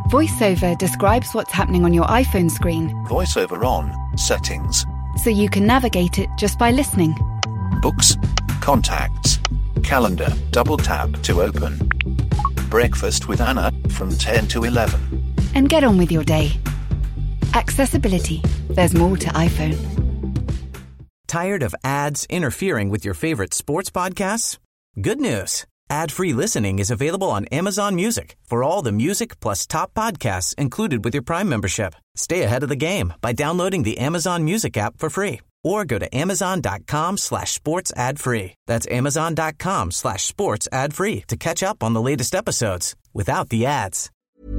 VoiceOver describes what's happening on your iPhone screen. VoiceOver on, settings. So you can navigate it just by listening. Books, contacts, calendar, double tap to open. Breakfast with Anna from 10 to 11. And get on with your day. Accessibility. There's more to iPhone. Tired of ads interfering with your favorite sports podcasts? Good news. Ad-free listening is available on Amazon Music for all the music plus top podcasts included with your Prime membership. Stay ahead of the game by downloading the Amazon Music app for free or go to amazon.com/sports ad free. That's amazon.com/sports ad free to catch up on the latest episodes without the ads.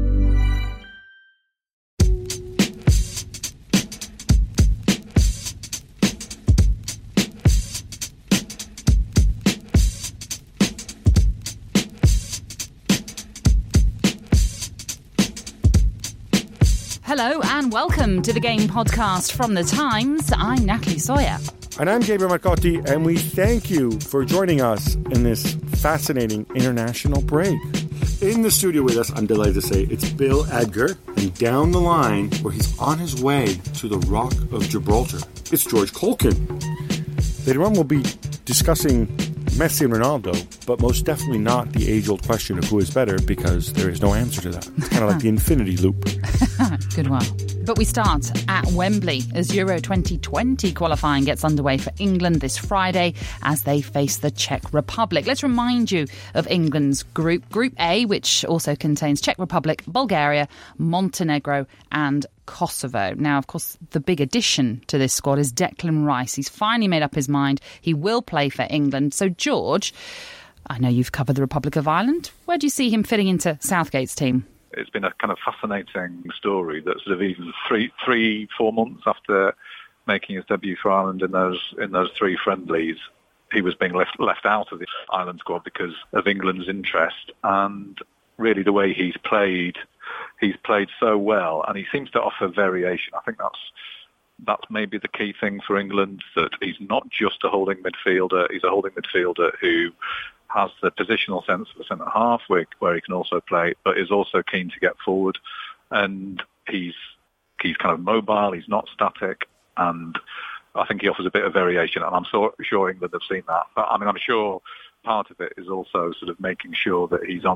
Hello and welcome to the Game Podcast from The Times. I'm Natalie Sawyer. And I'm Gabriel Marcotti, and we thank you for joining us in this fascinating international break. In the studio with us, I'm delighted to say, it's Bill Edgar, and down the line, where he's on his way to the Rock of Gibraltar, it's George Colkin. Later on, we'll be discussing Messi and Ronaldo, but most definitely not the age-old question of who is better, because there is no answer to that. It's kind of like the infinity loop. Good one. But we start at Wembley as Euro 2020 qualifying gets underway for England this Friday as they face the Czech Republic. Let's remind you of England's group. Group A, which also contains Czech Republic, Bulgaria, Montenegro and Kosovo. Now, of course, the big addition to this squad is Declan Rice. He's finally made up his mind. He will play for England. So, George, I know you've covered the Republic of Ireland. Where do you see him fitting into Southgate's team? It's been a kind of fascinating story that sort of even 4 months after making his debut for Ireland in those three friendlies, he was being left out of the Ireland squad because of England's interest. And really the way he's played so well, and he seems to offer variation. I think that's maybe the key thing for England, that he's not just a holding midfielder, he's a holding midfielder who has the positional sense of a centre-half where he can also play, but is also keen to get forward. And he's kind of mobile, he's not static, and I think he offers a bit of variation, and I'm sure England have seen that. But I mean, I'm sure part of it is also sort of making sure that he's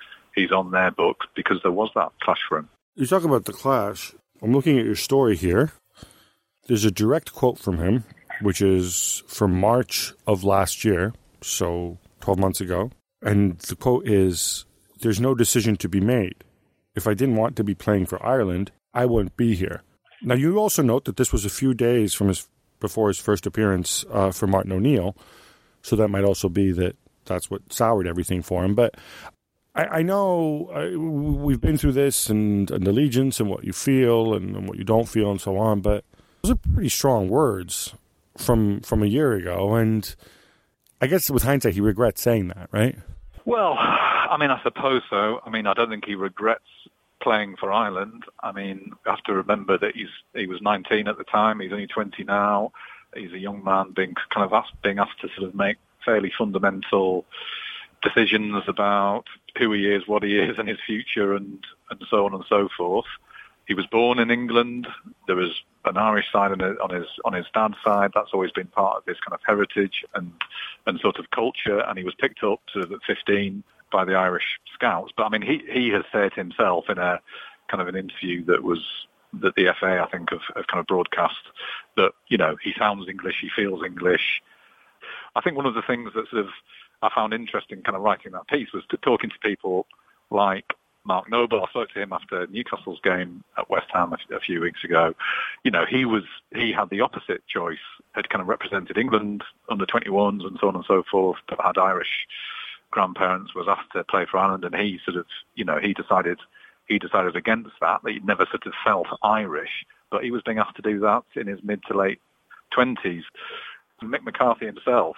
on their books, because there was that clash for him. You talk about the clash. I'm looking at your story here. There's a direct quote from him, which is from March of last year, so 12 months ago. And the quote is, "There's no decision to be made. If I didn't want to be playing for Ireland, I wouldn't be here." Now, you also note that this was a few days before his first appearance for Martin O'Neill, so that might also be that's what soured everything for him. But I know we've been through this and allegiance and what you feel and what you don't feel and so on, but those are pretty strong words from a year ago, and I guess with hindsight he regrets saying that, right? Well, I mean, I suppose so. I mean, I don't think he regrets playing for Ireland. I mean, you have to remember that he was 19 at the time, he's only 20 now. He's a young man being asked to sort of make fairly fundamental decisions about who he is, what he is, and his future, and so on and so forth. He was born in England. There was an Irish side on his dad's side. That's always been part of his kind of heritage and sort of culture. And he was picked up sort of at 15 by the Irish Scouts. But I mean, he has said himself in a kind of an interview that the FA, I think, have kind of broadcast, that, you know, he sounds English, he feels English. I think one of the things that sort of I found interesting kind of writing that piece was talking to people like Mark Noble. I spoke to him after Newcastle's game at West Ham a few weeks ago. You know, he had the opposite choice, had kind of represented England under 21s and so on and so forth, but had Irish grandparents, was asked to play for Ireland, and he sort of, you know, he decided against that. He never sort of felt Irish, but he was being asked to do that in his mid to late 20s. Mick McCarthy himself,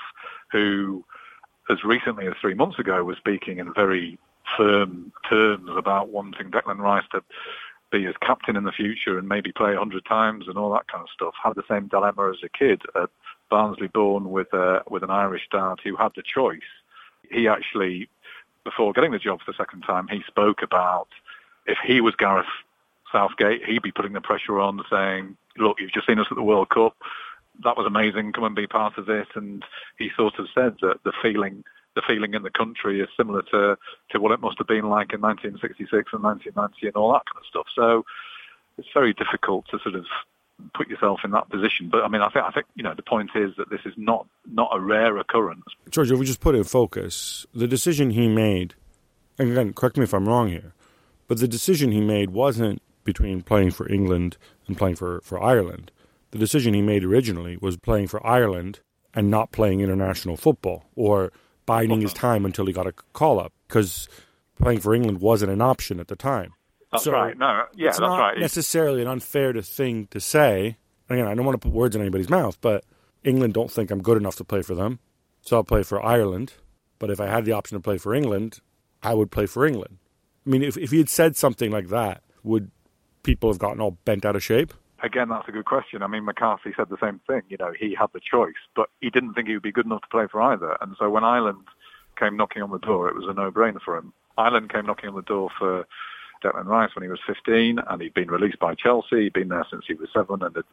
who as recently as 3 months ago was speaking in very firm terms about wanting Declan Rice to be his captain in the future and maybe play 100 times and all that kind of stuff, had the same dilemma as a kid at Barnsley, born with an Irish dad who had the choice. He actually, before getting the job for the second time, he spoke about if he was Gareth Southgate, he'd be putting the pressure on, saying, look, you've just seen us at the World Cup. That was amazing. Come and be part of it. And he sort of said that the feeling in the country is similar to what it must have been like in 1966 and 1990 and all that kind of stuff. So it's very difficult to sort of put yourself in that position. But I mean, I think the point is that this is not a rare occurrence. George, if we just put it in focus, the decision he made, and again, correct me if I'm wrong here, but the decision he made wasn't between playing for England and playing for Ireland. The decision he made originally was playing for Ireland and not playing international football, or biding his time until he got a call-up, because playing for England wasn't an option at the time. That's right. No, yeah, it's that's not right. Necessarily an unfair thing to say. Again, I don't want to put words in anybody's mouth, but England don't think I'm good enough to play for them, so I'll play for Ireland. But if I had the option to play for England, I would play for England. I mean, if he had said something like that, would people have gotten all bent out of shape? Again, that's a good question. I mean, McCarthy said the same thing. He had the choice, but he didn't think he would be good enough to play for either. And so when Ireland came knocking on the door, it was a no-brainer for him. Ireland came knocking on the door for Declan Rice when he was 15, and he'd been released by Chelsea. He'd been there since he was 7, and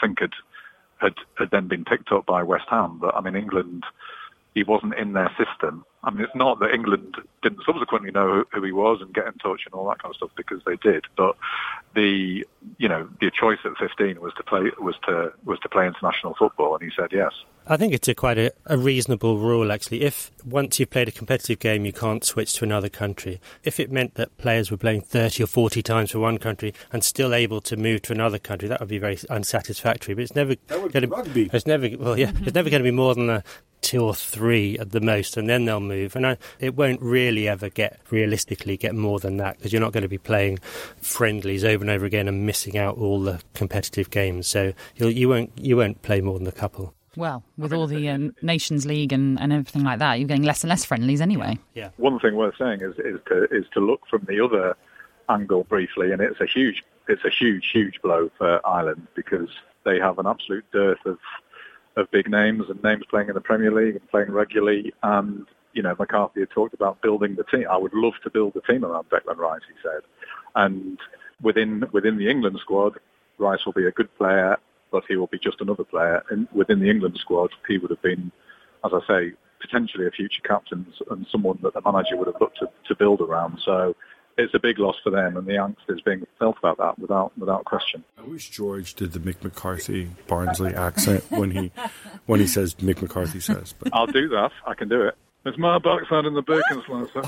had then been picked up by West Ham. But I mean, England, he wasn't in their system. I mean, it's not that England didn't subsequently know who he was and get in touch and all that kind of stuff, because they did. But the choice at 15 was to play international football, and he said yes. I think it's quite a reasonable rule, actually. If once you've played a competitive game, you can't switch to another country. If it meant that players were playing 30 or 40 times for one country and still able to move to another country, that would be very unsatisfactory. But it's never going to rugby. It's never going to be more than 2 or 3 at the most, and then they'll move. And it won't really ever realistically get more than that, because you're not going to be playing friendlies over and over again and missing out all the competitive games. So you won't play more than a couple. Well, with all the Nations League and everything like that, you're getting less and less friendlies anyway. Yeah. One thing worth saying is to look from the other angle briefly, and it's a huge blow for Ireland, because they have an absolute dearth of big names and names playing in the Premier League and playing regularly. And McCarthy had talked about building the team. I would love to build the team around Declan Rice, he said. And within the England squad, Rice will be a good player, but he will be just another player. And within the England squad, he would have been, as I say, potentially a future captain and someone that the manager would have looked to build around. So it's a big loss for them, and the angst is being felt about that without question. I wish George did the Mick McCarthy Barnsley accent when he says Mick McCarthy says. But I'll do that. I can do it. It's my backside in the bacon slicer.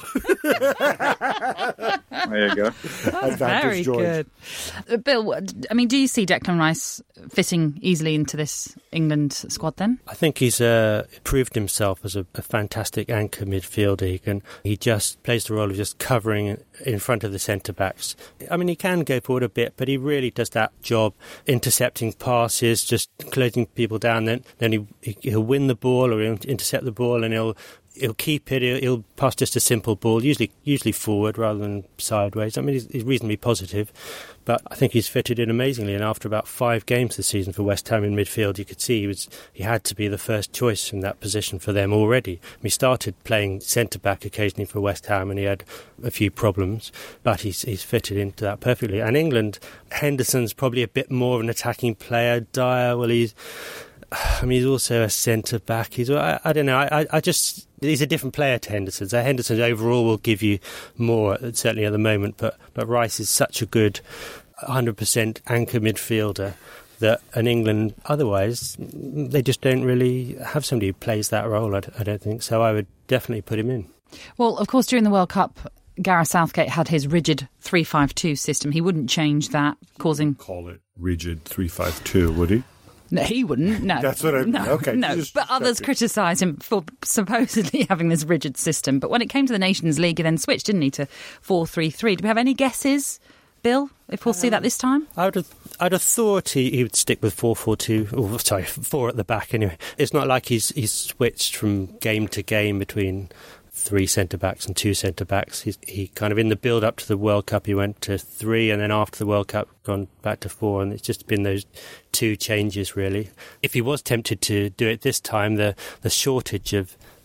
There you go. That's very good. Bill, I mean, do you see Declan Rice fitting easily into this England squad then? I think he's proved himself as a fantastic anchor midfielder. He just plays the role of just covering in front of the centre-backs. I mean, he can go forward a bit, but he really does that job, intercepting passes, just closing people down. Then he'll win the ball, or he'll intercept the ball, and he'll keep it. He'll pass just a simple ball, usually forward rather than sideways. I mean, he's reasonably positive, but I think he's fitted in amazingly. And after about 5 games this season for West Ham in midfield, you could see he had to be the first choice in that position for them already. He started playing centre-back occasionally for West Ham, and he had a few problems, but he's fitted into that perfectly. And England, Henderson's probably a bit more of an attacking player. Dyer, well, he's also a centre-back. I don't know. He's a different player to Henderson. So Henderson overall will give you more, certainly at the moment. But Rice is such a good 100% anchor midfielder that in England, otherwise, they just don't really have somebody who plays that role, I don't think. So I would definitely put him in. Well, of course, during the World Cup, Gareth Southgate had his rigid 3-5-2 system. He wouldn't change that, causing... Call it rigid 3-5-2, would he? No, he wouldn't. No, that's what I. No, okay, no. But others criticise him for supposedly having this rigid system. But when it came to the Nations League, he then switched, didn't he, to 4-3-3? Do we have any guesses, Bill, if we'll see that this time? I'd have thought he would stick with 4-4-2. Oh, sorry, 4 at the back. Anyway, it's not like he's switched from game to game between 3 centre-backs and 2 centre-backs. He kind of, in the build-up to the World Cup, he went to 3, and then after the World Cup, gone back to 4, and it's just been those 2 changes, really. If he was tempted to do it this time, the shortage of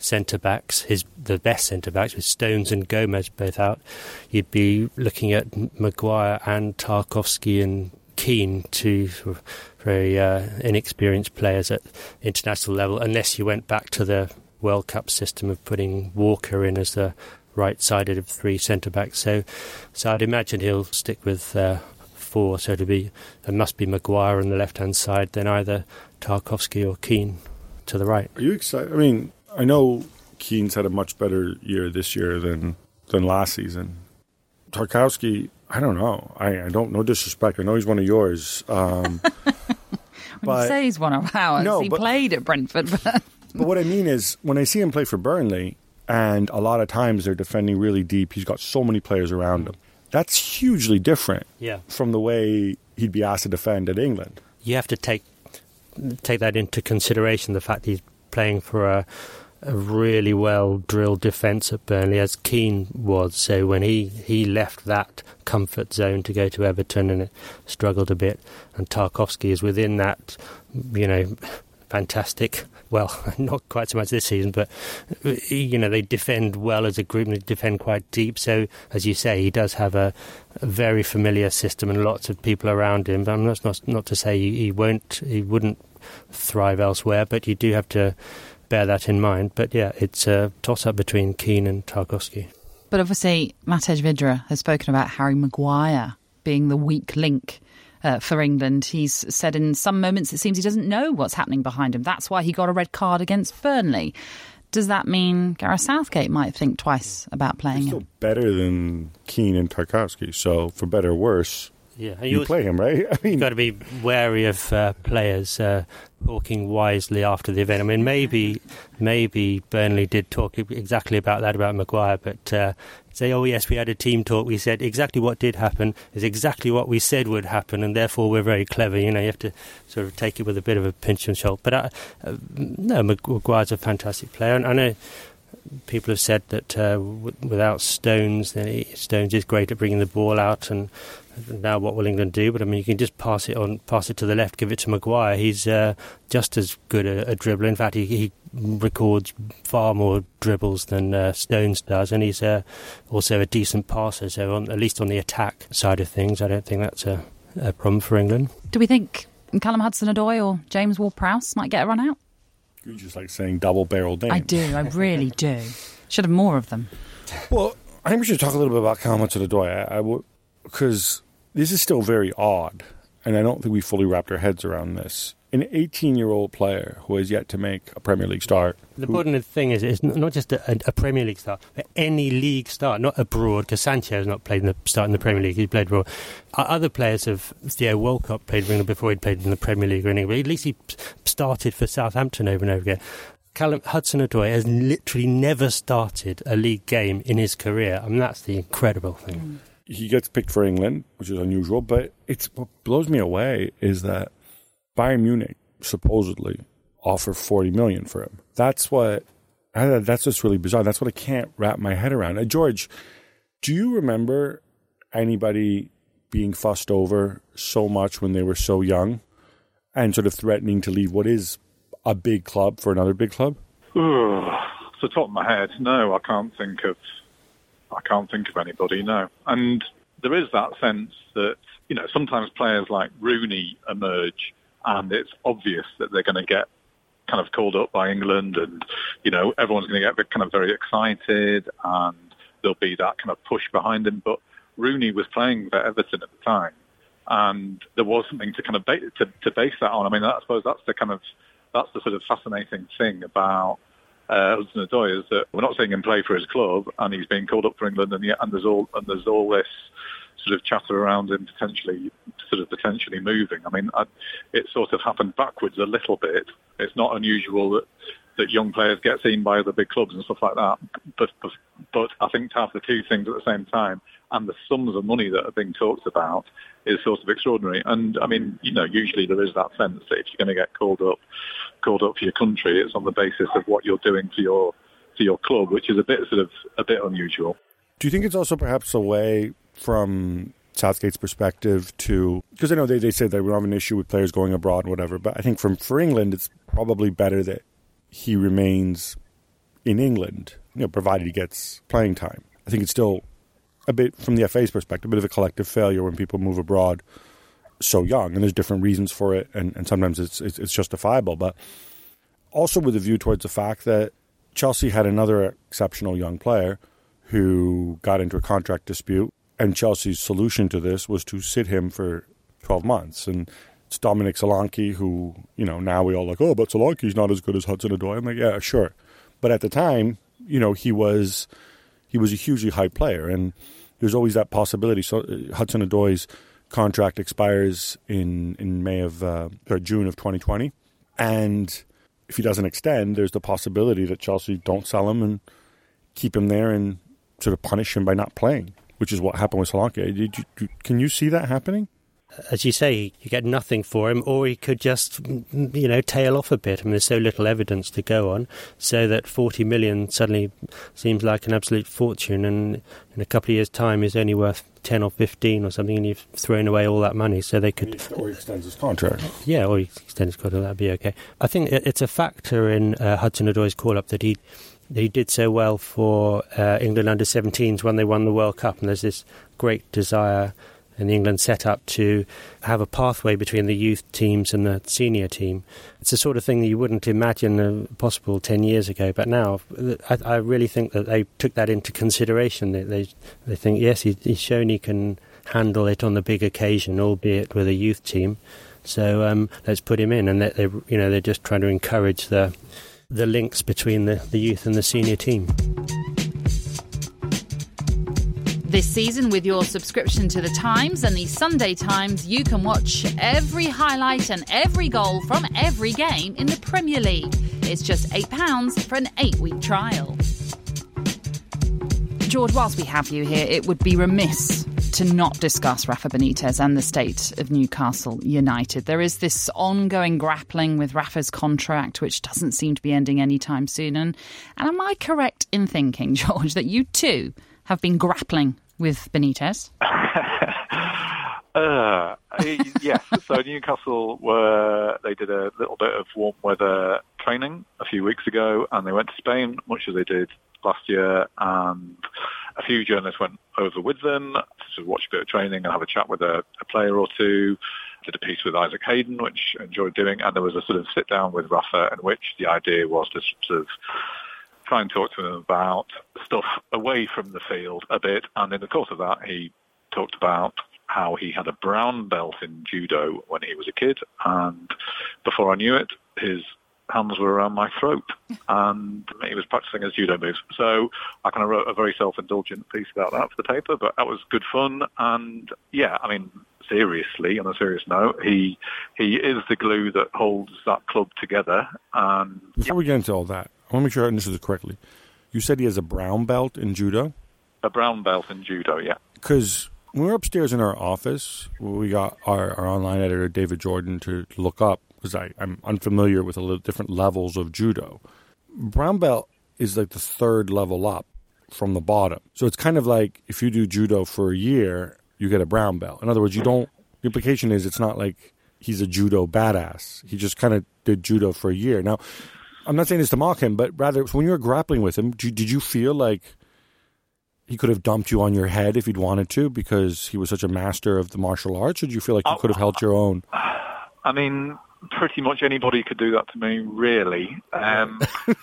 centre-backs, the best centre-backs, with Stones and Gomez both out, you'd be looking at Maguire and Tarkowski and Keane, two sort of very inexperienced players at international level, unless you went back to the World Cup system of putting Walker in as the right-sided of three centre-backs. So I'd imagine he'll stick with 4, so it must be Maguire on the left-hand side, then either Tarkowski or Keane to the right. Are you excited? I mean, I know Keane's had a much better year this year than last season. Tarkowski, I don't know. I don't, no disrespect. I know he's one of yours. When you say he's one of ours, he played at Brentford. But what I mean is, when I see him play for Burnley, and a lot of times they're defending really deep, he's got so many players around him. That's hugely different from the way he'd be asked to defend at England. You have to take that into consideration, the fact he's playing for a really well-drilled defence at Burnley, as Keane was. So when he left that comfort zone to go to Everton, and it struggled a bit, and Tarkowski is within that, fantastic, well, not quite so much this season, but, they defend well as a group, and they defend quite deep. So, as you say, he does have a very familiar system and lots of people around him. But that's not to say he wouldn't thrive elsewhere, but you do have to bear that in mind. But yeah, it's a toss-up between Keane and Tarkowski. But obviously, Matej Vydra has spoken about Harry Maguire being the weak link for England. He's said in some moments it seems he doesn't know what's happening behind him. That's why he got a red card against Burnley. Does that mean Gareth Southgate might think twice about playing him? He's still better than Keane and Tarkowski, so for better or worse, you play him, right? I mean, you've got to be wary of players talking wisely after the event. I mean, maybe Burnley did talk exactly about that about Maguire, but say, oh yes, we had a team talk. We said exactly what did happen is exactly what we said would happen, and therefore we're very clever. You have to sort of take it with a bit of a pinch of salt. But no, Maguire's a fantastic player, and I know people have said that without Stones, Stones is great at bringing the ball out, and now what will England do? But I mean, you can just pass it to the left, give it to Maguire. He's just as good a dribbler. In fact, he records far more dribbles than Stones does, and he's also a decent passer. So at least on the attack side of things, I don't think that's a problem for England. Do we think Callum Hudson-Odoi or James Ward-Prowse might get a run out? You just like saying double-barreled names. I do, I really do. Should have more of them. Well, I think we should talk a little bit about Callum Hudson-Odoi, because this is still very odd, and I don't think we fully wrapped our heads around this. An 18-year-old player who has yet to make a Premier League start. The important thing is it's not just a Premier League start, but any league start, not abroad, because Sancho has not played in the start in the Premier League. He played abroad. Other players have, Theo Walcott played for England before he'd played in the Premier League or anything, but at least he started for Southampton over and over again. Callum Hudson-Odoi has literally never started a league game in his career. I mean, that's the incredible thing. He gets picked for England, which is unusual, but what blows me away is that Bayern Munich supposedly offer 40 million for him. That's just really bizarre. That's what I can't wrap my head around. George, do you remember anybody being fussed over so much when they were so young and sort of threatening to leave what is a big club for another big club? Off the top of my head, no, I can't think of anybody, no. And there is that sense that, sometimes players like Rooney emerge and it's obvious that they're going to get kind of called up by England, and, everyone's going to get kind of very excited, and there'll be that kind of push behind him. But Rooney was playing for Everton at the time, and there was something to kind of to base that on. I mean, I suppose that's the sort of fascinating thing about Hudson-Odoi, is that we're not seeing him play for his club, and he's being called up for England, and there's all this sort of chatter around him potentially moving. I mean, it sort of happened backwards a little bit. It's not unusual that young players get seen by other big clubs and stuff like that. But I think to have the two things at the same time, and the sums of money that are being talked about, is sort of extraordinary. And I mean, usually there is that sense that if you're going to get called up for your country, it's on the basis of what you're doing for your club, which is a bit unusual. Do you think it's also perhaps a way from Southgate's perspective to, because I know they said that we don't have an issue with players going abroad and whatever, but I think for England it's probably better that he remains in England, provided he gets playing time. I think it's still a bit, from the FA's perspective, a bit of a collective failure when people move abroad so young, and there's different reasons for it, and sometimes it's justifiable, but also with a view towards the fact that Chelsea had another exceptional young player who got into a contract dispute, and Chelsea's solution to this was to sit him for 12 months. And it's Dominic Solanke, who, now we all like, oh, but Solanke's not as good as Hudson-Odoi. I'm like, yeah, sure. But at the time, he was a hugely hyped player, and there's always that possibility. So Hudson-Odoi's contract expires in June of 2020, and if he doesn't extend, there's the possibility that Chelsea don't sell him and keep him there and sort of punish him by not playing, which is what happened with Solanke. Can you see that happening? As you say, you get nothing for him, or he could just, tail off a bit. I mean, there's so little evidence to go on, so that 40 million suddenly seems like an absolute fortune, and in a couple of years' time is only worth 10 or 15 or something, and you've thrown away all that money. So they could... Or he extends his contract. Yeah, or he extends his contract, that'd be okay. I think it's a factor in Hudson-Odoi's call-up that he did so well for England under-17s when they won the World Cup, and there's this great desire in the England setup to have a pathway between the youth teams and the senior team. It's the sort of thing that you wouldn't imagine possible 10 years ago, but now I really think that they took that into consideration. They think, yes, he's shown he can handle it on the big occasion, albeit with a youth team, so let's put him in. And they're just trying to encourage the links between the youth and the senior team. This season, with your subscription to The Times and the Sunday Times, you can watch every highlight and every goal from every game in the Premier League. It's just £8 for an 8-week trial. George, whilst we have you here, it would be remiss to not discuss Rafa Benitez and the state of Newcastle United. There is this ongoing grappling with Rafa's contract, which doesn't seem to be ending anytime soon. And am I correct in thinking, George, that you too have been grappling with Benitez? Yes. So Newcastle they did a little bit of warm weather training a few weeks ago, and they went to Spain, much as they did last year, and a few journalists went over with them to watch a bit of training and have a chat with a player or two. Did a piece with Isaac Hayden, which I enjoyed doing, and there was a sort of sit down with Rafa, in which the idea was to sort of try and talk to him about stuff away from the field a bit. And in the course of that, he talked about how he had a brown belt in judo when he was a kid, and before I knew it, his hands were around my throat, and he was practicing his judo moves. So I kind of wrote a very self-indulgent piece about that for the paper, but that was good fun. And yeah, I mean, seriously, on a serious note, he is the glue that holds that club together. And before we get into all that, I want to make sure I understood this correctly. You said he has a brown belt in judo? A brown belt in judo, yeah. Because when we were upstairs in our office, we got our online editor, David Jordan, to look up, because I'm unfamiliar with a little different levels of judo. Brown belt is like the third level up from the bottom. So it's kind of like if you do judo for a year, you get a brown belt. In other words, the implication is it's not like he's a judo badass. He just kind of did judo for a year. Now, I'm not saying this to mock him, but rather when you were grappling with him, did you feel like he could have dumped you on your head if he'd wanted to because he was such a master of the martial arts, or did you feel like you could have held your own? I mean, pretty much anybody could do that to me, really. One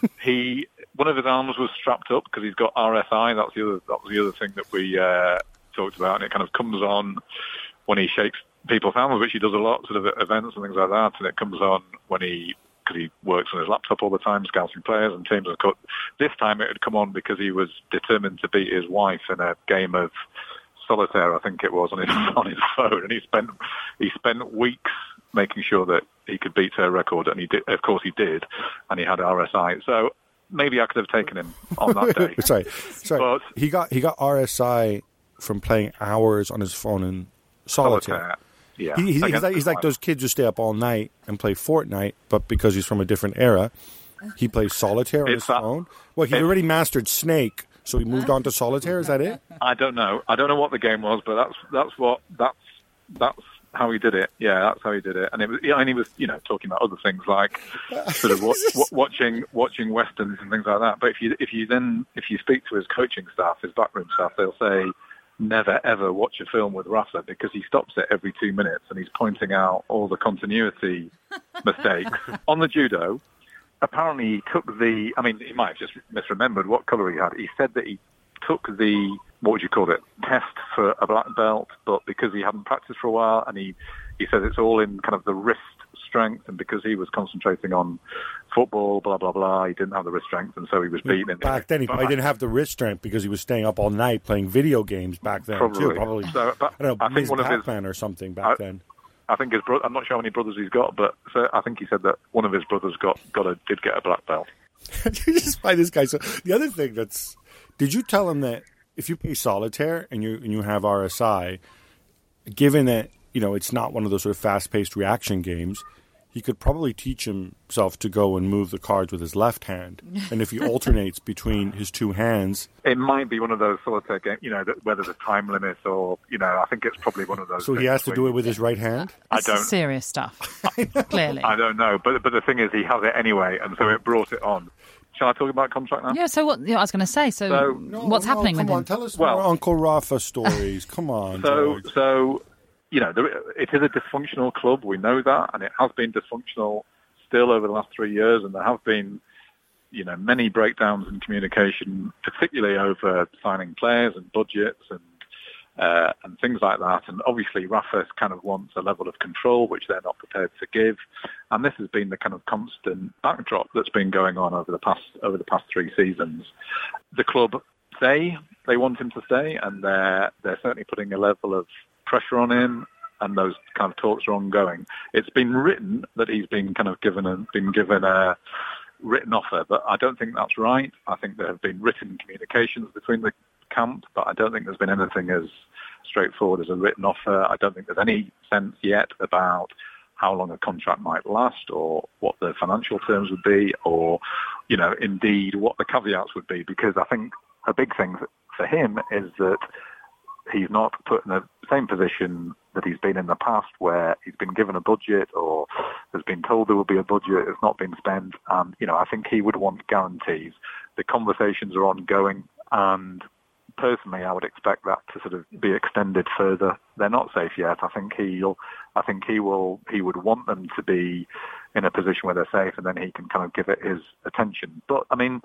of his arms was strapped up because he's got RSI. That was the other thing that we talked about, and it kind of comes on when he shakes people's hands, which he does a lot, sort of at events and things like that, and it comes on when because he works on his laptop all the time, scouting players and teams. This time it had come on because he was determined to beat his wife in a game of solitaire, I think it was, on his phone, and he spent weeks making sure that he could beat her record, and he did. Of course, he did, and he had RSI. So maybe I could have taken him on that day. Sorry, but he got RSI from playing hours on his phone in solitaire. Yeah, he's like those kids who stay up all night and play Fortnite, but because he's from a different era, he plays solitaire on his phone. Well, he'd already mastered Snake, so he moved on to solitaire. Is that it? I don't know. I don't know what the game was, but that's how he did it. Yeah, that's how he did it. And he was, talking about other things like sort of watching westerns and things like that. But if you speak to his coaching staff, his backroom staff, they'll say never ever watch a film with Rafa because he stops it every 2 minutes and he's pointing out all the continuity mistakes. On the judo, apparently he took he might have just misremembered what colour he had. He said that he took the, what would you call it, test for a black belt, but because he hadn't practiced for a while, and he said it's all in kind of the wrist strength, and because he was concentrating on football, blah, blah, blah, he didn't have the wrist strength, and so he was beaten. Back then, he probably didn't have the wrist strength because he was staying up all night playing video games back then, too. Probably, so, I don't know, Ms. Pac-Man or something back then. I think his brother, I'm not sure how many brothers he's got, but I think he said that one of his brothers did get a black belt. You just find this guy. So the other thing did you tell him that if you play solitaire and you have RSI, given that it's not one of those sort of fast-paced reaction games, he could probably teach himself to go and move the cards with his left hand. And if he alternates between his two hands, it might be one of those solitaire games, where there's a time limit, or I think it's probably one of those. So he has to do it with his right hand. This is serious stuff. Clearly, I don't know, but the thing is, he has it anyway, and so it brought it on. Shall I talk about contract now? Yeah, so what I was going to say, what's happening with him? Come on, tell us more Uncle Rafa stories. Come on, George. So, it is a dysfunctional club, we know that, and it has been dysfunctional still over the last 3 years, and there have been, many breakdowns in communication, particularly over signing players and budgets and things like that. And obviously Rafa kind of wants a level of control which they're not prepared to give. And this has been the kind of constant backdrop that's been going on over the past 3 seasons. The club say they want him to stay, and they're certainly putting a level of pressure on him, and those kind of talks are ongoing. It's been written that he's been kind of given a written offer, but I don't think that's right. I think there have been written communications between the camp, but I don't think there's been anything as straightforward as a written offer. I don't think there's any sense yet about how long a contract might last, or what the financial terms would be, or, indeed what the caveats would be, because I think a big thing for him is that he's not put in the same position that he's been in the past, where he's been given a budget or has been told there will be a budget, it's not been spent. And, I think he would want guarantees. The conversations are ongoing, and personally I would expect that to sort of be extended further. They're not safe yet. I think he would want them to be in a position where they're safe, and then he can kind of give it his attention. But,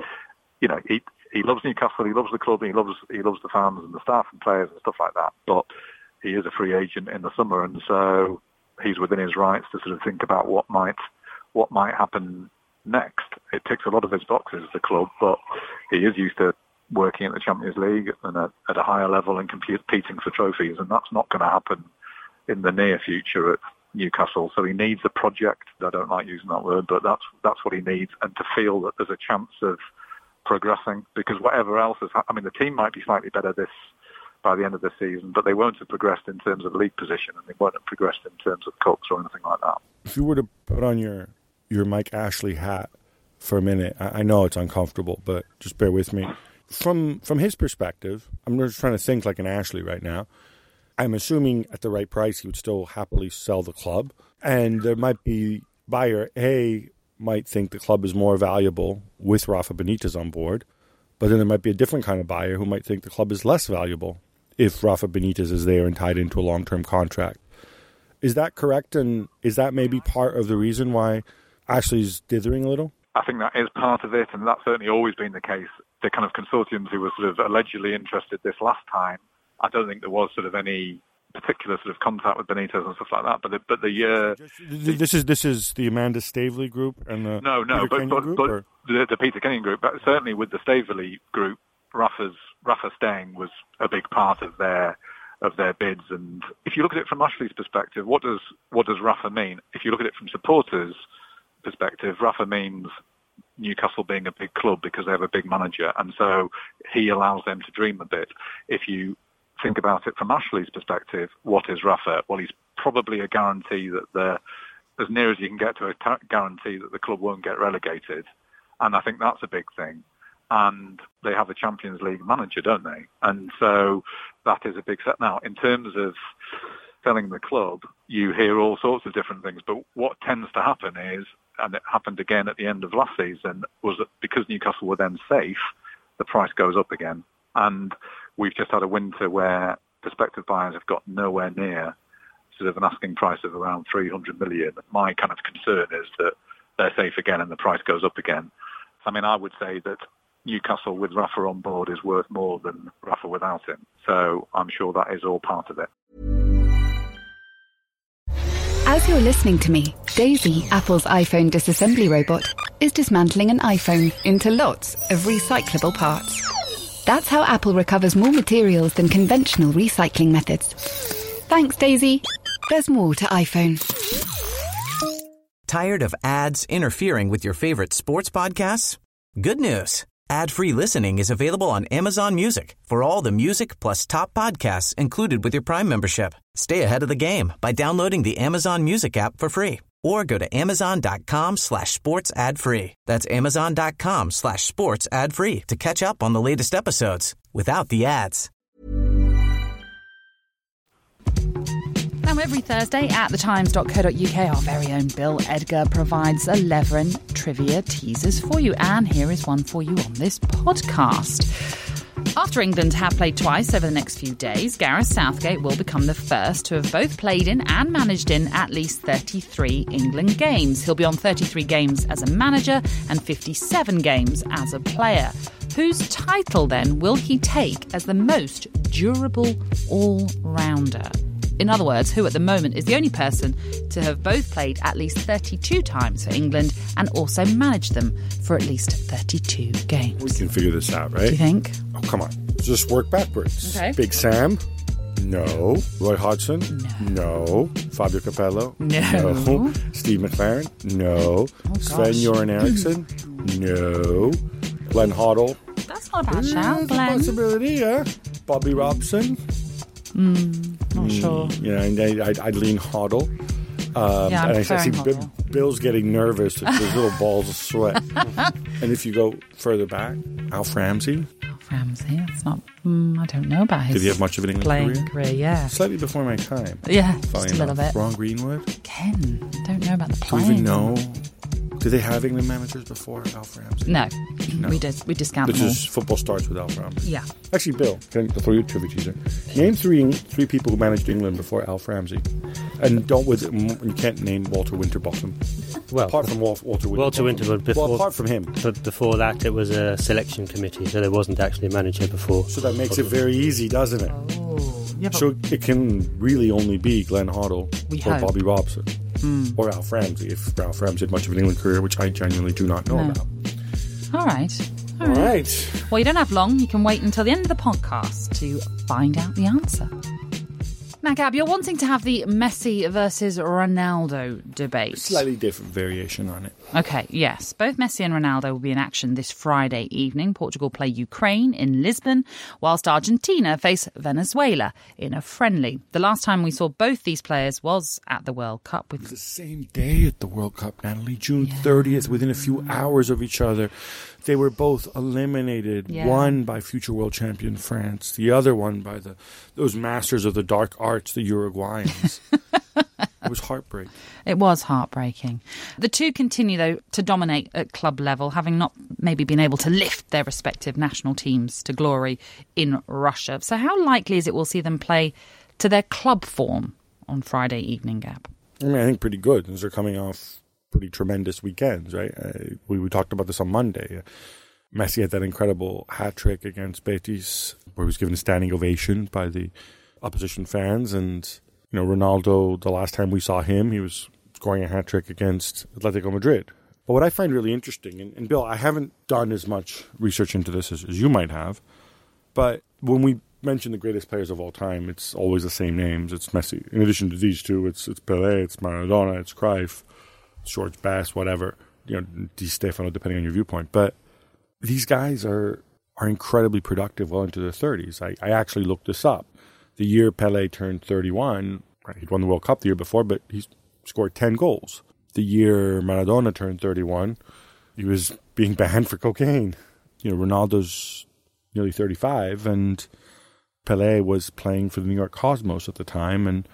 he loves Newcastle, he loves the club, he loves the fans and the staff and players and stuff like that. But he is a free agent in the summer, and so he's within his rights to sort of think about what might happen next. It ticks a lot of his boxes, the club, but he is used to working at the Champions League and at a higher level and competing for trophies, and that's not going to happen in the near future at Newcastle. So he needs a project. I don't like using that word, but that's what he needs, and to feel that there's a chance of progressing, because whatever else is the team might be slightly better by the end of the season, but they won't have progressed in terms of league position, and they won't have progressed in terms of cups or anything like that. If you were to put on your Mike Ashley hat for a minute, I know it's uncomfortable, but just bear with me. From his perspective, I'm just trying to think like an Ashley right now. I'm assuming at the right price he would still happily sell the club, and there might be buyer A might think the club is more valuable with Rafa Benitez on board, but then there might be a different kind of buyer who might think the club is less valuable if Rafa Benitez is there and tied into a long-term contract. Is that correct, and is that maybe part of the reason why Ashley's dithering a little? I think that is part of it, and that's certainly always been the case. The kind of consortiums who were sort of allegedly interested this last time, I don't think there was sort of any particular sort of contact with Benitez and stuff like that. But the year this is the Amanda Staveley group and the the Peter Kenyon group. But certainly with the Staveley group, Rafa staying was a big part of their bids. And if you look at it from Ashley's perspective, what does Rafa mean? If you look at it from supporters' perspective, Rafa means Newcastle being a big club because they have a big manager, and so he allows them to dream a bit. If you think about it from Ashley's perspective, what is Rafa? Well, he's probably a guarantee that as near as you can get to a guarantee that the club won't get relegated, and I think that's a big thing. And they have a Champions League manager, don't they? And so that is a big set. Now, in terms of selling the club, you hear all sorts of different things. But what tends to happen is, and it happened again at the end of last season, was that because Newcastle were then safe, the price goes up again. And we've just had a winter where prospective buyers have got nowhere near sort of an asking price of around 300 million. My kind of concern is that they're safe again and the price goes up again. I mean, I would say that Newcastle with Rafa on board is worth more than Rafa without him. So I'm sure that is all part of it. As you're listening to me, Daisy, Apple's iPhone disassembly robot, is dismantling an iPhone into lots of recyclable parts. That's how Apple recovers more materials than conventional recycling methods. Thanks, Daisy. There's more to iPhone. Tired of ads interfering with your favorite sports podcasts? Good news. Ad-free listening is available on Amazon Music for all the music plus top podcasts included with your Prime membership. Stay ahead of the game by downloading the Amazon Music app for free or go to amazon.com/sports ad free. That's amazon.com/sports ad free to catch up on the latest episodes without the ads. Now, every Thursday at thetimes.co.uk, our very own Bill Edgar provides 11 trivia teasers for you. And here is one for you on this podcast. After England have played twice over the next few days, Gareth Southgate will become the first to have both played in and managed in at least 33 England games. He'll be on 33 games as a manager and 57 games as a player. Whose title, then, will he take as the most durable all-rounder? In other words, who at the moment is the only person to have both played at least 32 times for England and also managed them for at least 32 games? We can figure this out, right? Do you think? Oh, come on. Just work backwards. Okay. Big Sam? No. Roy Hodgson? No. Fabio Capello? No. Steve McLaren? No. Sven-Göran Eriksson? No. Glenn Hoddle? That's not a bad shout, That's a Glenn. possibility, yeah. Bobby Robson? Not sure. Yeah, and I'd lean Hoddle. Yeah, I'm and I see preferring Hoddle. Bill's getting nervous. There's little balls of sweat. And if you go further back, Alf Ramsey. Ramsey, that's not... I don't know about his Did he have much of an England playing career? Yeah. Slightly before my time. Yeah, Funny just a little enough. bit. Ron Greenwood. Ken, don't know about the Do you playing. even know? Did they have England managers before Alf Ramsey? No. No. We discount Which them all. is football starts with Alf Ramsey. Yeah. Actually, Bill, for you trivia teaser, name three people who managed England before Alf Ramsey, and you can't name Walter Winterbottom. Well, Apart from Walter Winterbottom. Walter Winterbottom before. Well, apart from him. But before that, it was a selection committee, so there wasn't actually a manager before. So that makes it very easy, doesn't it? Oh, yeah, but So it can really only be Glenn Hoddle We or hope. Bobby Robson or Alf Ramsey, if Alf Ramsey had much of an England career, which I genuinely do not know No. about. all right. All right. Well, you don't have long. You can wait until the end of the podcast to find out the answer. Now, Gab, you're wanting to have the Messi versus Ronaldo debate. Slightly different variation on it. Okay, yes. Both Messi and Ronaldo will be in action this Friday evening. Portugal play Ukraine in Lisbon, whilst Argentina face Venezuela in a friendly. The last time we saw both these players was at the World Cup with The same day at the World Cup, Natalie, June 30th, within a few hours of each other. They were both eliminated, Yeah. one by future world champion France, the other one by those masters of the dark arts, the Uruguayans. It was heartbreaking. It was heartbreaking. The two continue, though, to dominate at club level, having not maybe been able to lift their respective national teams to glory in Russia. So how likely is it we'll see them play to their club form on Friday evening, Gab? I mean, I think pretty good, as they're coming off pretty tremendous weekends, right? We talked about this on Monday. Messi had that incredible hat-trick against Betis, where he was given a standing ovation by the opposition fans, and Ronaldo, the last time we saw him, he was scoring a hat-trick against Atletico Madrid. But what I find really interesting, and Bill, I haven't done as much research into this as you might have, but when we mention the greatest players of all time, it's always the same names. It's Messi. In addition to these two, it's Pelé, it's Maradona, it's Cruyff, it's George Best, whatever, Di Stefano, depending on your viewpoint. But these guys are incredibly productive well into their 30s. I actually looked this up. The year Pelé turned 31, right, he'd won the World Cup the year before, but he scored 10 goals. The year Maradona turned 31, he was being banned for cocaine. Ronaldo's nearly 35, and Pelé was playing for the New York Cosmos at the time, and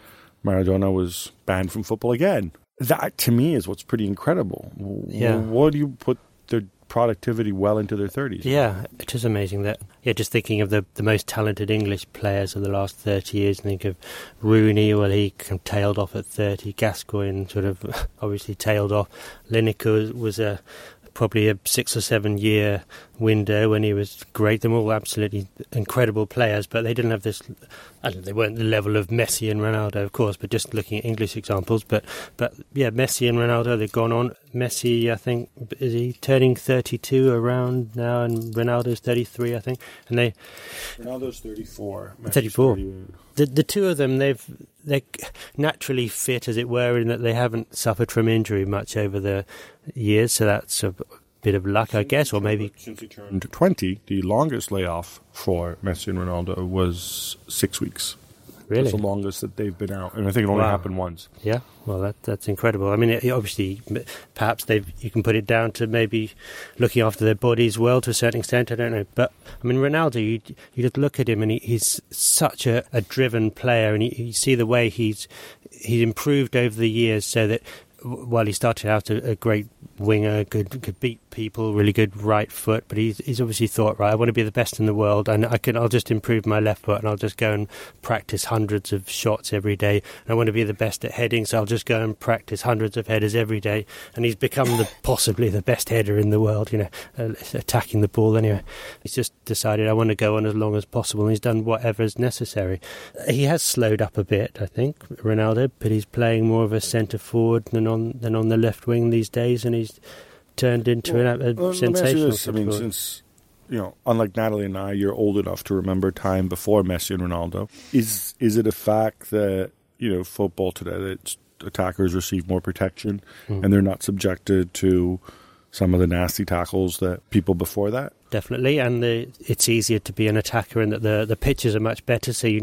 Maradona was banned from football again. That, to me, is what's pretty incredible. Yeah. What do you put their productivity well into their 30s? Yeah, it is amazing that, just thinking of the most talented English players of the last 30 years, think of Rooney, well, he tailed off at 30, Gascoigne sort of obviously tailed off, Lineker was probably a 6 or 7 year window when he was great. They were all absolutely incredible players, but they didn't have this. They weren't the level of Messi and Ronaldo, of course, but just looking at English examples. But yeah, Messi and Ronaldo, they've gone on. Messi, I think, is he turning 32 around now, and Ronaldo's 33, I think. And Ronaldo's 34. 34. The two of them, they're naturally fit, as it were, in that they haven't suffered from injury much over the years, so that's a bit of luck, I guess, or maybe... Since he turned 20, the longest layoff for Messi and Ronaldo was 6 weeks. Really? That's the longest that they've been out, and I think it only happened once. Yeah, well, that's incredible. I mean, obviously, perhaps you can put it down to maybe looking after their bodies well to a certain extent, I don't know. But, I mean, Ronaldo, you just look at him and he's such a driven player, and you see the way he's improved over the years, so that while he started out a great winger, could beat people, really good right foot, but he's obviously thought, right, I want to be the best in the world, and I'll just improve my left foot, and I'll just go and practice hundreds of shots every day. And I want to be the best at heading, so I'll just go and practice hundreds of headers every day. And he's become possibly the best header in the world, attacking the ball anyway. He's just decided, I want to go on as long as possible, and he's done whatever is necessary. He has slowed up a bit, I think, Ronaldo, but he's playing more of a centre forward than on the left wing these days, and he's turned into a sensational. This. I mean, since unlike Natalie and I, you're old enough to remember time before Messi and Ronaldo. Is it a fact that football today, that attackers receive more protection and they're not subjected to some of the nasty tackles that people before that? Definitely, and it's easier to be an attacker in that the pitches are much better, so you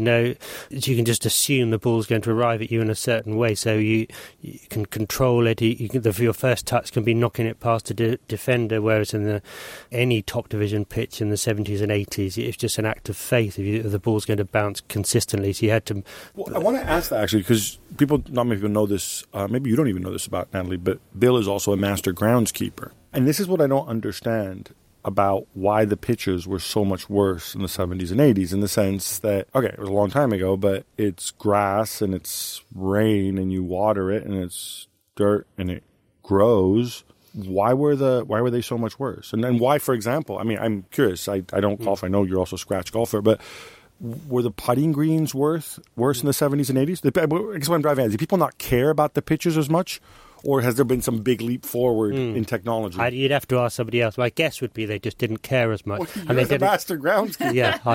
can just assume the ball's going to arrive at you in a certain way, so you can control it. Your first touch can be knocking it past a defender, whereas in any top division pitch in the 70s and 80s, it's just an act of faith if the ball's going to bounce consistently, so you had to... Well, I want to ask that, actually, because not many people know this, maybe you don't even know this about Natalie, but Bill is also a master groundskeeper. And this is what I don't understand about why the pitches were so much worse in the 70s and 80s, in the sense that, okay, it was a long time ago, but it's grass and it's rain and you water it and it's dirt and it grows. Why were they so much worse? And then why, for example, I mean, I'm curious, I don't golf, I know you're also a scratch golfer, but were the putting greens worse in the 70s and 80s? I guess what I'm driving at, do people not care about the pitches as much? Or has there been some big leap forward in technology? You'd have to ask somebody else. My guess would be they just didn't care as much. Well, you're the master groundskeeper.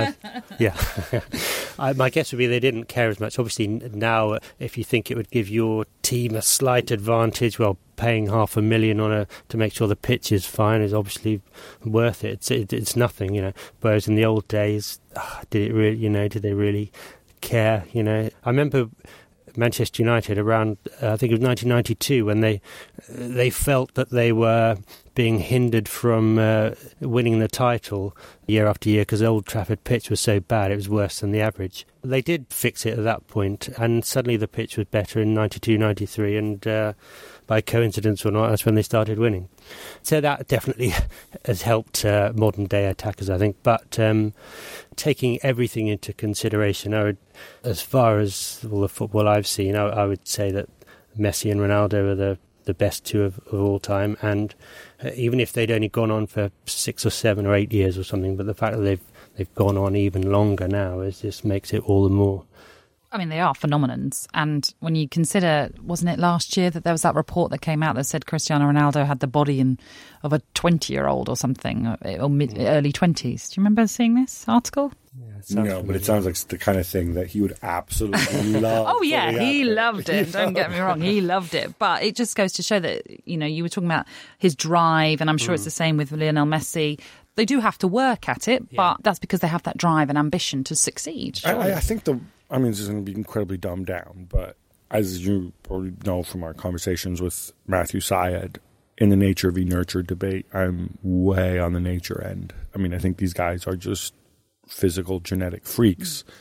My guess would be they didn't care as much. Obviously, now, if you think it would give your team a slight advantage, well, paying $500,000 to make sure the pitch is fine is obviously worth it. It's nothing, Whereas in the old days, did they really care? I remember Manchester United around, I think it was 1992, when they felt that they were being hindered from winning the title year after year because Old Trafford pitch was so bad, it was worse than the average. They did fix it at that point, and suddenly the pitch was better in 92, 93, and by coincidence or not, that's when they started winning. So that definitely has helped modern-day attackers, I think. But taking everything into consideration, as far as all the football I've seen, I would say that Messi and Ronaldo are the best two of all time. And even if they'd only gone on for 6 or 7 or 8 years or something, but the fact that they've gone on even longer now just makes it all the more. I mean, they are phenomenons. And when you consider, wasn't it last year that there was that report that came out that said Cristiano Ronaldo had the body of a 20-year-old or something, or early 20s? Do you remember seeing this article? Yeah, no, but it sounds like the kind of thing that he would absolutely love. Oh, yeah, he loved it. Don't get me wrong, he loved it. But it just goes to show that, you were talking about his drive, and I'm sure it's the same with Lionel Messi. They do have to work at it, but that's because they have that drive and ambition to succeed. I think this is going to be incredibly dumbed down, but as you probably know from our conversations with Matthew Syed, in the nature v nurture debate, I'm way on the nature end. I mean, I think these guys are just physical genetic freaks.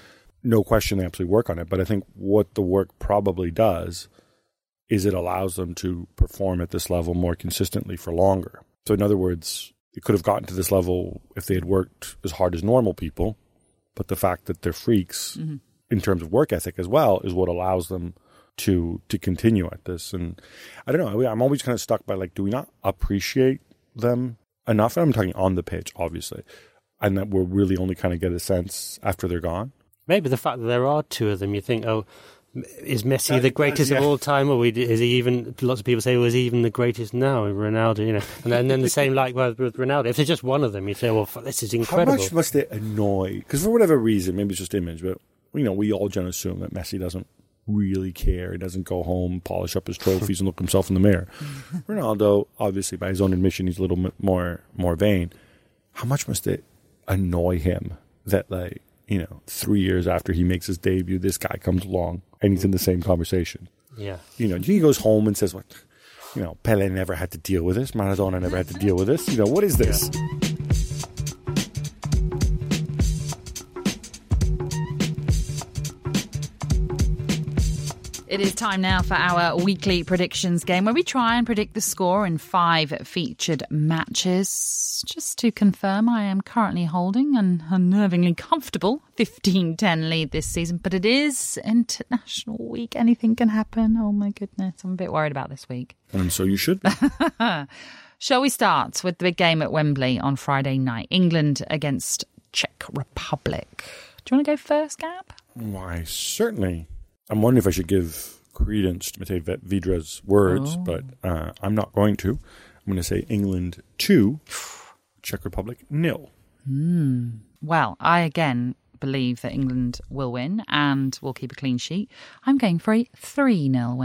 no question they absolutely work on it. But I think what the work probably does is it allows them to perform at this level more consistently for longer. So in other words, they could have gotten to this level if they had worked as hard as normal people. But the fact that they're freaks in terms of work ethic as well is what allows them to continue at this. And I don't know, I'm always kind of stuck by, like, do we not appreciate them enough? I'm talking on the pitch, obviously. And that we'll really only kind of get a sense after they're gone. Maybe the fact that there are two of them, you think, oh, is Messi the greatest of all time? Or is he even, lots of people say, well, is he even the greatest now? Ronaldo, you know. And then the same likewise with Ronaldo. If it's just one of them, you say, well, this is incredible. How much must it annoy? Because for whatever reason, maybe it's just image, but, you know, we all generally assume that Messi doesn't really care. He doesn't go home, polish up his trophies and look himself in the mirror. Ronaldo, obviously, by his own admission, he's a little bit more vain. How much must it annoy him that, like, you know, 3 years after he makes his debut, this guy comes along and he's in the same conversation? Yeah. You know, he goes home and says, "What? You know, Pele never had to deal with this. Maradona never had to deal with this. You know, what is this?" Yeah. It is time now for our weekly predictions game where we try and predict the score in 5 featured matches. Just to confirm, I am currently holding an unnervingly comfortable 15-10 lead this season, but it is International Week. Anything can happen. Oh my goodness, I'm a bit worried about this week. And so you should be. Shall we start with the big game at Wembley on Friday night? England against Czech Republic. Do you want to go first, Gab? Why, certainly. I'm wondering if I should give credence to Matej Vydra's words, but I'm not going to. I'm going to say England 2, Czech Republic 0. Well, I again believe that England will win and will keep a clean sheet. I'm going for a 3-0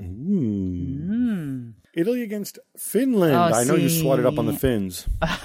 win. Italy against Finland. I know you swatted up on the Finns.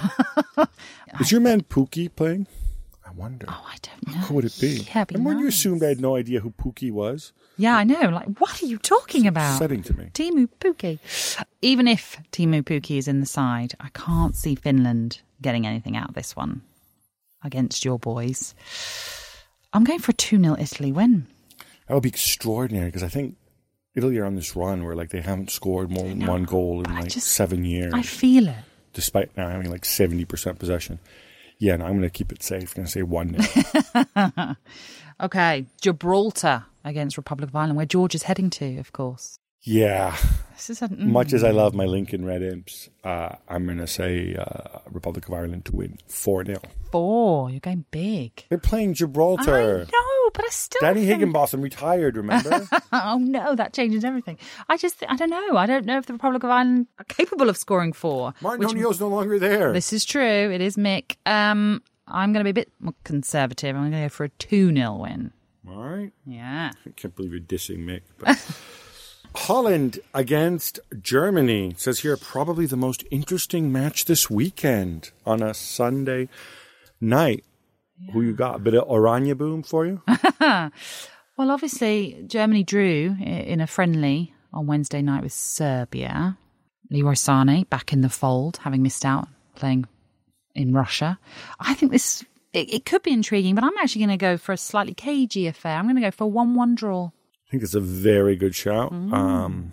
Is your man Pukki playing? I wonder. Oh, I don't know. Who would it be? Yeah, and when you assumed I had no idea who Pukki was. Yeah, I know. Like, what are you talking about? Upsetting to me. Teemu Pukki. Even if Teemu Pukki is in the side, I can't see Finland getting anything out of this one against your boys. I'm going for a 2-0 Italy win. That would be extraordinary because I think Italy are on this run where, like, they haven't scored more than one goal in like 7 years. I feel it. Despite now having like 70% possession. Yeah, no, I'm going to keep it safe. I'm going to say 1-0. Okay, Gibraltar against Republic of Ireland, where George is heading to, of course. Yeah. This is much as I love my Lincoln Red Imps, I'm going to say Republic of Ireland to win 4-0. 4? You're going big. They're playing Gibraltar. I know, but I still Danny Higginbotham retired, remember? Oh, no, that changes everything. I don't know. I don't know if the Republic of Ireland are capable of scoring 4. Martin O'Neill's no longer there. This is true. It is Mick. I'm going to be a bit more conservative. I'm going to go for a 2-0 win. All right. Yeah. I can't believe you're dissing Mick. But Holland against Germany. It says here, probably the most interesting match this weekend on a Sunday night. Yeah. Who you got? A bit of Oranje boom for you? Well, obviously, Germany drew in a friendly on Wednesday night with Serbia. Leroy Sané back in the fold, having missed out playing in Russia. I think this it could be intriguing, but I'm actually going to go for a slightly cagey affair. I'm going to go for a 1-1 draw. I think it's a very good shout. I'm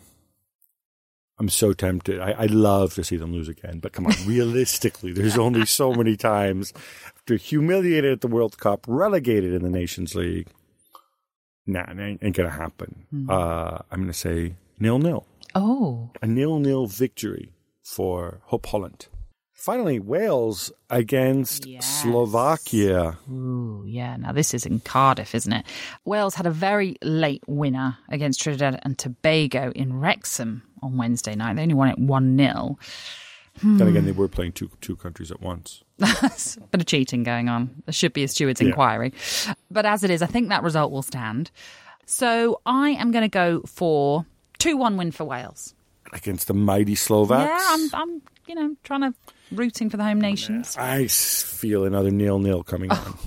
so tempted. I'd love to see them lose again, but come on, realistically, there's only so many times after humiliated at the World Cup, relegated in the Nations League. Nah, it ain't going to happen. I'm going to say 0-0. Oh. A 0-0 victory for Hope Holland. Finally, Wales against Slovakia. Ooh, yeah. Now, this is in Cardiff, isn't it? Wales had a very late winner against Trinidad and Tobago in Wrexham on Wednesday night. They only won it 1-0. Then again, they were playing two countries at once. That's a bit of cheating going on. There should be a steward's inquiry. But as it is, I think that result will stand. So I am going to go for 2-1 win for Wales. Against the mighty Slovaks? Yeah, I'm trying to rooting for the home nations. I feel another 0-0 coming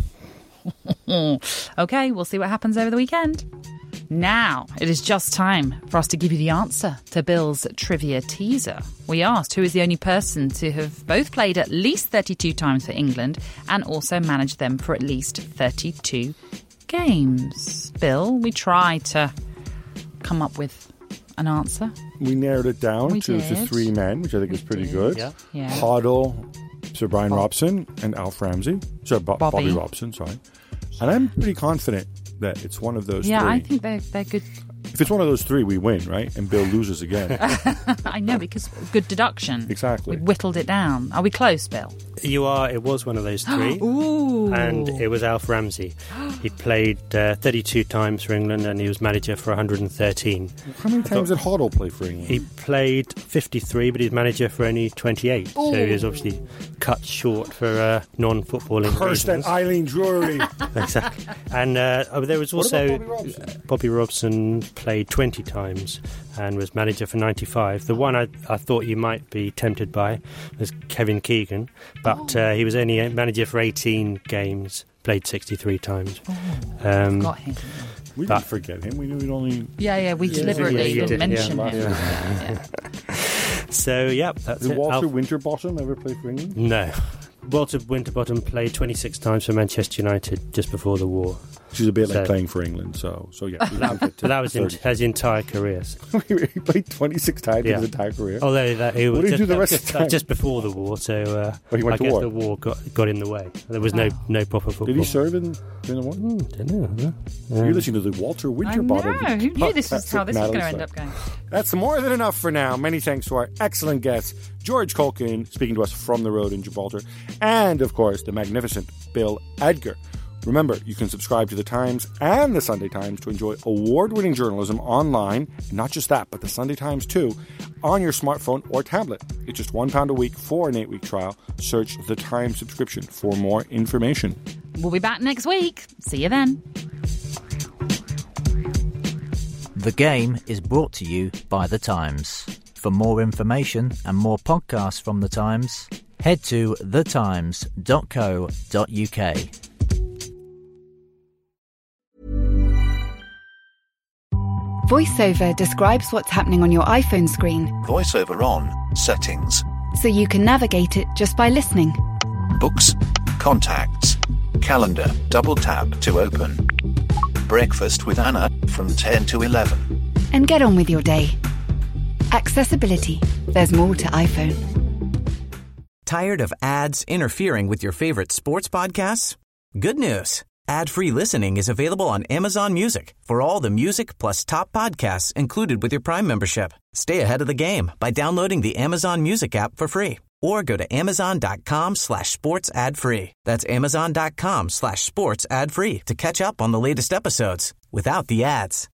on. Okay, we'll see what happens over the weekend. Now, it is just time for us to give you the answer to Bill's trivia teaser. We asked who is the only person to have both played at least 32 times for England and also managed them for at least 32 games, Bill? We tried to come up with an answer. We narrowed it down to did. 3 men, which I think is pretty good. Yeah. Hoddle, Sir Brian Robson, and Alf Ramsey. Sorry, Bobby Robson, sorry. And I'm pretty confident that it's one of those 3. Yeah, I think they're good. If it's one of those 3, we win, right? And Bill loses again. I know, because good deduction. Exactly. We whittled it down. Are we close, Bill? You are. It was one of those 3. Ooh. And it was Alf Ramsey. He played 32 times for England and he was manager for 113. How many times did Hoddle play for England? He played 53, but he's manager for only 28. So he was obviously cut short for non-footballing Cursed reasons. at Eileen Drury. Exactly. And there was also Bobby Robson played 20 times and was manager for 95. The one I thought you might be tempted by was Kevin Keegan, but he was only manager for 18 games, played 63 times. Got him. We didn't forget him. We knew we'd only... Yeah, we deliberately didn't mention him. Yeah. So, that's Did it. Walter Winterbottom ever play for England? No. Walter Winterbottom played 26 times for Manchester United just before the war. Which is a bit like playing for England, so yeah. So that was his entire career. He played 26 times in his entire career. Although he was what did he do the rest of the time? Just before the war, so he went I to guess war. the war got in the way. There was no proper football. Did he serve during the war? Don't know. You're listening to the Walter Winterbottom. I know. Who knew this is how this was going to end up going? That's more than enough for now. Many thanks to our excellent guests, George Culkin, speaking to us from the road in Gibraltar, and, of course, the magnificent Bill Edgar. Remember, you can subscribe to The Times and The Sunday Times to enjoy award-winning journalism online, and not just that, but The Sunday Times too, on your smartphone or tablet. It's just £1 a week for an 8-week trial. Search The Times subscription for more information. We'll be back next week. See you then. The Game is brought to you by The Times. For more information and more podcasts from The Times, head to thetimes.co.uk. VoiceOver describes what's happening on your iPhone screen, VoiceOver on, settings, so you can navigate it just by listening. books, contacts, calendar, double tap to open. Breakfast with Anna from 10 to 11. And get on with your day. Accessibility. There's more to iPhone. Tired of ads interfering with your favorite sports podcasts? Good news. Ad-free listening is available on Amazon Music for all the music plus top podcasts included with your Prime membership. Stay ahead of the game by downloading the Amazon Music app for free or go to amazon.com/sports ad free. That's amazon.com/sports ad free to catch up on the latest episodes without the ads.